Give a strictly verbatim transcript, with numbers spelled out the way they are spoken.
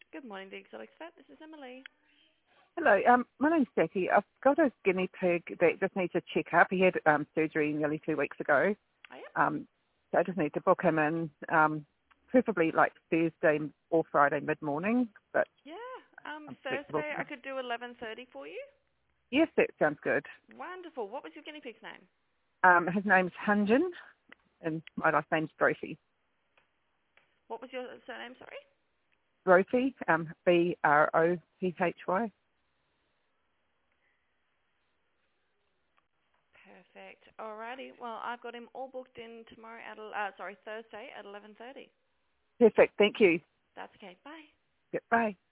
Good morning, the Exotic Vet. This is Emily. Hello, um, my name's Becky. I've got a guinea pig that just needs a check-up. He had um, surgery nearly two weeks ago. Oh, yeah? Um, so I just need to book him in, um, preferably like Thursday or Friday mid-morning, but Yeah. Um, I'm flexible. Thursday I could do eleven thirty for you. Yes, that sounds good. Wonderful. What was your guinea pig's name? Um, his name's Hunjin, and my last name's Brophy. What was your surname, sorry? Brophy, um, B R O P H Y. Perfect. Alrighty. Well, I've got him all booked in tomorrow at, el- uh, sorry, Thursday at eleven thirty. Perfect, thank you. That's okay. Bye. Goodbye.